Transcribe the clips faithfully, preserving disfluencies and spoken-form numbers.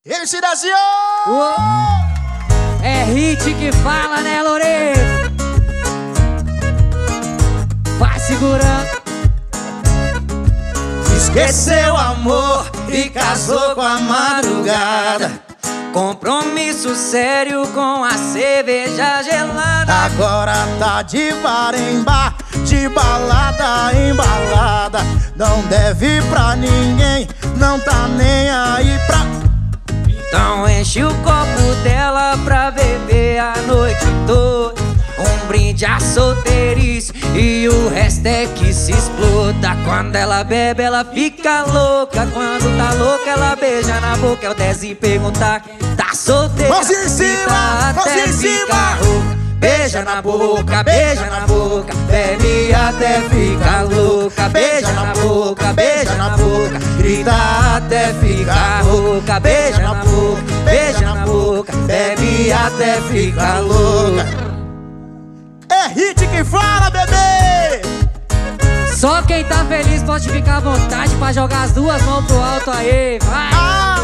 M C Dazinho! É hit que fala, né, Loreto? Vai segurando. Esqueceu o amor e casou com a madrugada. Compromisso sério com a cerveja gelada. Agora tá de bar em bar, de balada em balada. Não deve pra ninguém, não tá nem aí pra... Então enche o copo dela pra beber a noite toda. Um brinde à solteirice e o resto é que se exploda. Quando ela bebe ela fica louca. Quando tá louca ela beija na boca. É o dez e perguntar, tá solteira? Mãozinha em cima, mãozinha em cima. Beija na boca, beija na boca, bebe até ficar louca. Beija na boca, beija na boca, grita até ficar rouca. Beija na boca, beija na boca, bebe até ficar louca. É hit que fala, bebê! Só quem tá feliz pode ficar à vontade pra jogar as duas mãos pro alto aí, vai! Ah!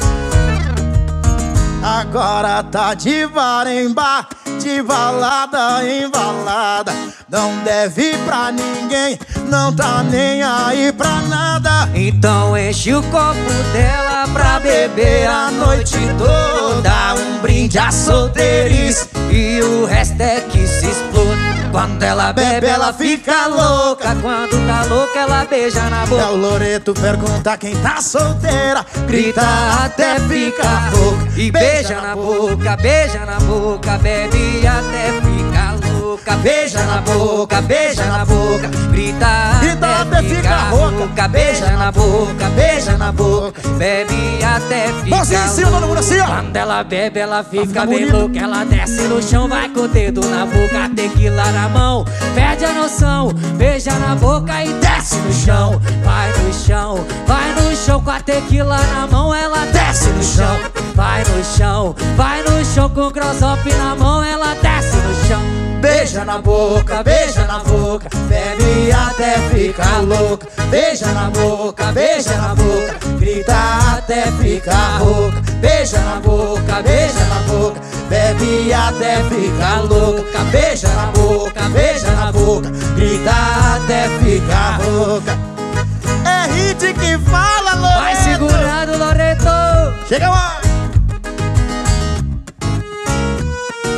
Agora tá de bar em bar, de balada em balada. Não deve pra ninguém, não tá nem aí pra nada. Então enche o copo dela pra beber a noite toda. Um brinde à solteirice e o resto é que se explode. Quando ela bebe ela fica louca. Quando tá louca ela beija na boca. É o Loreto pergunta quem tá solteira, grita até ficar rouca. E beija na boca, beija na boca, bebe até ficar louca. Beija na boca, beija na boca, grita até ficar rouca. Beija na boca, beija na boca, bebe até ficar louca. Mãozinha em cima, todo mundo assim, ó. Quando ela bebe ela fica bem louca. Ela desce no chão, vai com o dedo na boca, tequila na mão, perde a noção. Beija na boca e desce no chão. Vai no chão, vai no chão com a tequila na mão. Ela desce no chão, vai no chão, vai no chão com o cross-up na mão. Ela desce no chão. Beija na boca, beija na boca, bebe até ficar louca. Beija na boca, beija na boca, grita até ficar rouca. Beija na boca, beija na boca, bebe até ficar louca. Beija na boca, beija na boca, grita até ficar rouca. É hit que fala, Loreto! Vai segurando, Loreto! Chega mais!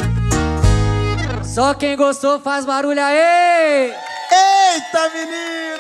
Só quem gostou faz barulho aí! Eita, menino!